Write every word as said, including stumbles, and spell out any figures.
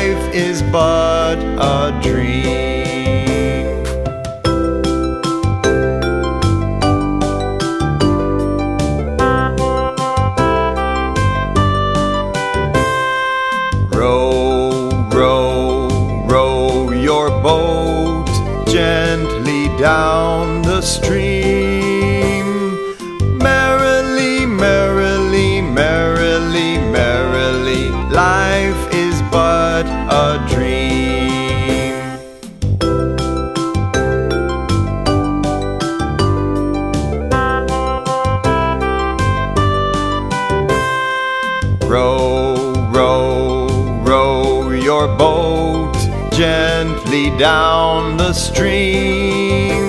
life is but a dream. Row, row, row your boat gently down the stream. Merrily, merrily, merrily, merrily, life is but a dream. Row, row, row your boat gently down the stream.